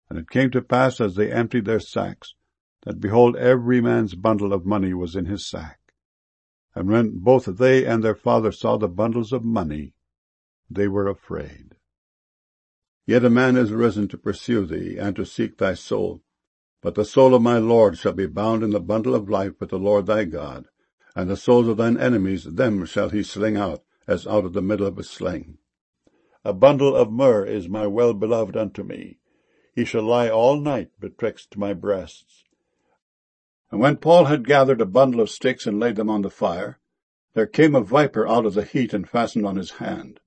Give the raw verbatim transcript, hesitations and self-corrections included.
And it came to pass, as they emptied their sacks, that, behold, every man's bundle of money was in his sack. And when both they and their father saw the bundles of money, they were afraid. Yet a man is risen to pursue thee, and to seek thy soul. But the soul of my Lord shall be bound in the bundle of life with the Lord thy God, and the souls of thine enemies, them shall he sling out, as out of the middle of a sling. A bundle of myrrh is my well-beloved unto me. He shall lie all night betwixt my breasts. And when Paul had gathered a bundle of sticks and laid them on the fire, there came a viper out of the heat and fastened on his hand.